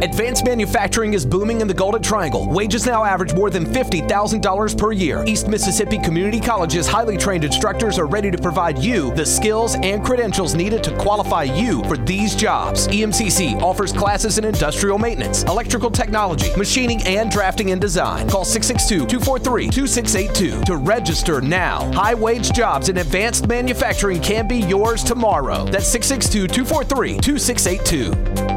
Advanced manufacturing is booming in the Golden Triangle. Wages now average more than $50,000 per year. East Mississippi Community College's highly trained instructors are ready to provide you the skills and credentials needed to qualify you for these jobs. EMCC offers classes in industrial maintenance, electrical technology, machining, and drafting and design. Call 662-243-2682 to register now. High-wage jobs in advanced manufacturing can be yours tomorrow. That's 662-243-2682.